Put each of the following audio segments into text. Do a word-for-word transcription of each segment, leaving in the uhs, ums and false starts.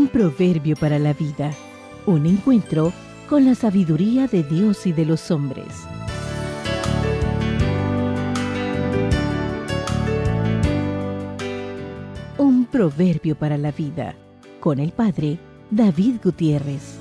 Un proverbio para la vida. Un encuentro con la sabiduría de Dios y de los hombres. Un proverbio para la vida. Con el Padre David Gutiérrez.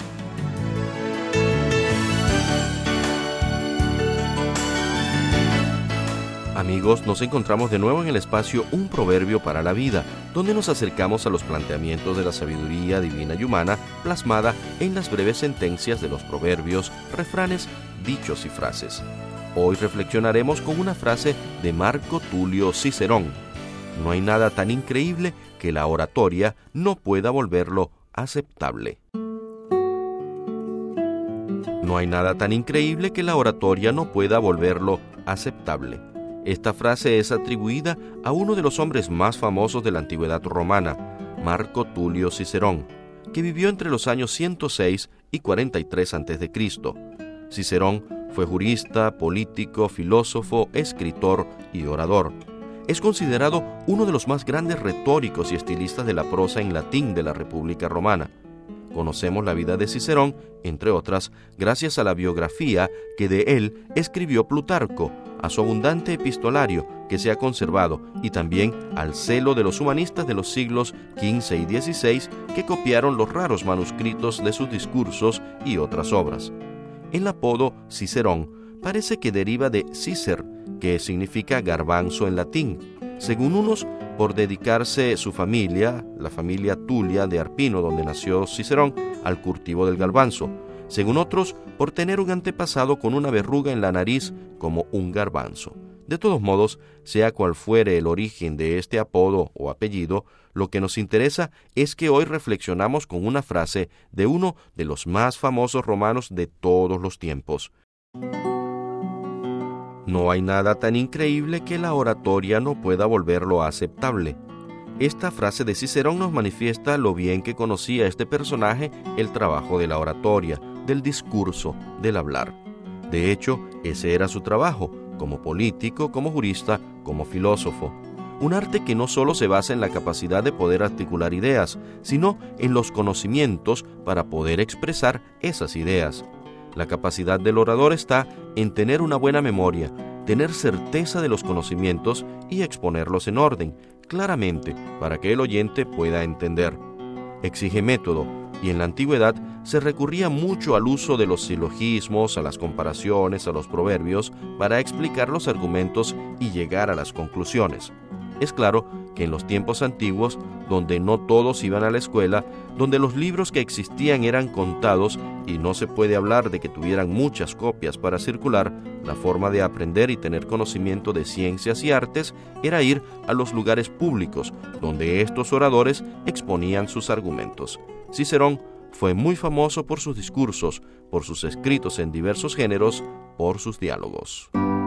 Amigos, nos encontramos de nuevo en el espacio Un Proverbio para la Vida, donde nos acercamos a los planteamientos de la sabiduría divina y humana plasmada en las breves sentencias de los proverbios, refranes, dichos y frases. Hoy reflexionaremos con una frase de Marco Tulio Cicerón. No hay nada tan increíble que la oratoria no pueda volverlo aceptable. No hay nada tan increíble que la oratoria no pueda volverlo aceptable. Esta frase es atribuida a uno de los hombres más famosos de la antigüedad romana, Marco Tulio Cicerón, que vivió entre los años ciento seis y cuarenta y tres antes de Cristo Cicerón fue jurista, político, filósofo, escritor y orador. Es considerado uno de los más grandes retóricos y estilistas de la prosa en latín de la República Romana. Conocemos la vida de Cicerón, entre otras, gracias a la biografía que de él escribió Plutarco, a su abundante epistolario que se ha conservado y también al celo de los humanistas de los siglos quince y dieciséis que copiaron los raros manuscritos de sus discursos y otras obras. El apodo Cicerón parece que deriva de Cicer, que significa garbanzo en latín, según unos por dedicarse su familia, la familia Tulia de Arpino, donde nació Cicerón, al cultivo del garbanzo, según otros por tener un antepasado con una verruga en la nariz como un garbanzo. De todos modos, sea cual fuere el origen de este apodo o apellido, lo que nos interesa es que hoy reflexionamos con una frase de uno de los más famosos romanos de todos los tiempos. No hay nada tan increíble que la oratoria no pueda volverlo aceptable. Esta frase de Cicerón nos manifiesta lo bien que conocía este personaje el trabajo de la oratoria, del discurso, del hablar. De hecho, ese era su trabajo, como político, como jurista, como filósofo. Un arte que no solo se basa en la capacidad de poder articular ideas, sino en los conocimientos para poder expresar esas ideas. La capacidad del orador está en tener una buena memoria, tener certeza de los conocimientos y exponerlos en orden, claramente, para que el oyente pueda entender. Exige método, y en la antigüedad se recurría mucho al uso de los silogismos, a las comparaciones, a los proverbios, para explicar los argumentos y llegar a las conclusiones. Es claro que en los tiempos antiguos, donde no todos iban a la escuela, donde los libros que existían eran contados y no se puede hablar de que tuvieran muchas copias para circular, la forma de aprender y tener conocimiento de ciencias y artes era ir a los lugares públicos, donde estos oradores exponían sus argumentos. Cicerón fue muy famoso por sus discursos, por sus escritos en diversos géneros, por sus diálogos.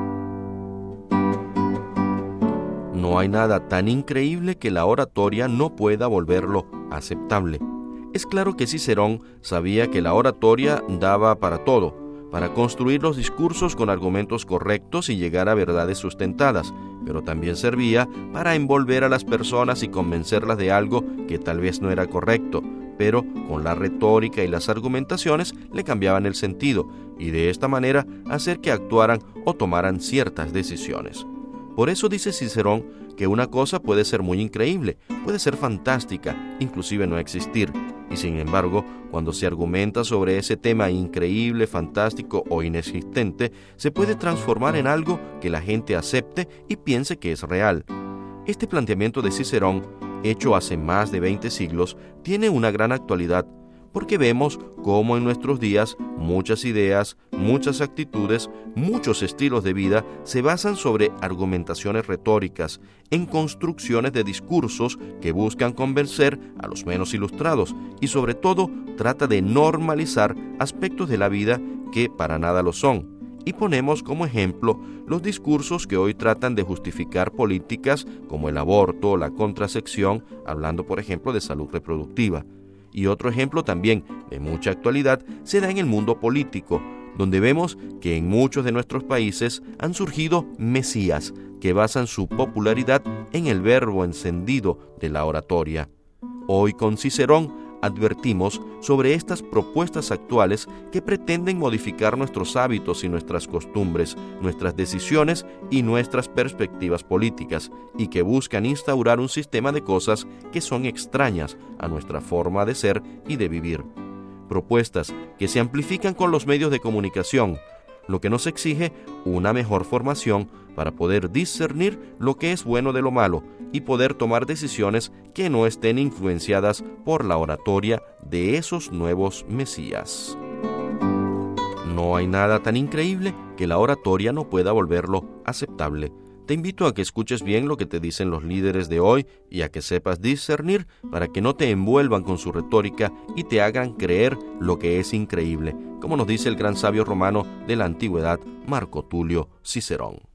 No hay nada tan increíble que la oratoria no pueda volverlo aceptable. Es claro que Cicerón sabía que la oratoria daba para todo, para construir los discursos con argumentos correctos y llegar a verdades sustentadas, pero también servía para envolver a las personas y convencerlas de algo que tal vez no era correcto, pero con la retórica y las argumentaciones le cambiaban el sentido y de esta manera hacer que actuaran o tomaran ciertas decisiones. Por eso dice Cicerón que una cosa puede ser muy increíble, puede ser fantástica, inclusive no existir. Y sin embargo, cuando se argumenta sobre ese tema increíble, fantástico o inexistente, se puede transformar en algo que la gente acepte y piense que es real. Este planteamiento de Cicerón, hecho hace más de veinte siglos, tiene una gran actualidad, porque vemos cómo en nuestros días muchas ideas, muchas actitudes, muchos estilos de vida se basan sobre argumentaciones retóricas, en construcciones de discursos que buscan convencer a los menos ilustrados y sobre todo trata de normalizar aspectos de la vida que para nada lo son. Y ponemos como ejemplo los discursos que hoy tratan de justificar políticas como el aborto, la contracepción, hablando por ejemplo de salud reproductiva. Y otro ejemplo también de mucha actualidad se da en el mundo político, donde vemos que en muchos de nuestros países han surgido mesías que basan su popularidad en el verbo encendido de la oratoria. Hoy con Cicerón advertimos sobre estas propuestas actuales que pretenden modificar nuestros hábitos y nuestras costumbres, nuestras decisiones y nuestras perspectivas políticas, y que buscan instaurar un sistema de cosas que son extrañas a nuestra forma de ser y de vivir. Propuestas que se amplifican con los medios de comunicación, lo que nos exige una mejor formación para poder discernir lo que es bueno de lo malo y poder tomar decisiones que no estén influenciadas por la oratoria de esos nuevos mesías. No hay nada tan increíble que la oratoria no pueda volverlo aceptable. Te invito a que escuches bien lo que te dicen los líderes de hoy y a que sepas discernir para que no te envuelvan con su retórica y te hagan creer lo que es increíble, como nos dice el gran sabio romano de la antigüedad, Marco Tulio Cicerón.